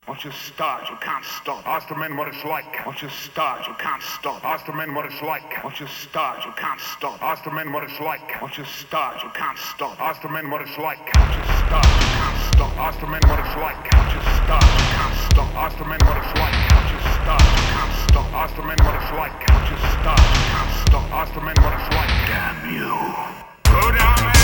Once you start, you can't stop. Ask the men what it's like. Once you start, you can't stop. Ask the men what it's like. Once you start, you can't stop. Ask the men what it's like. Once you start, you can't stop. Ask the men what it's like. Once you start, you can't stop. Ask the men what it's like. Once you start, you can't stop. Ask the men what it's like. Once you start, you can't stop. Ask the men what it's like. Once you start, you can't stop. Ask the men what it's like. Damn you. Go down.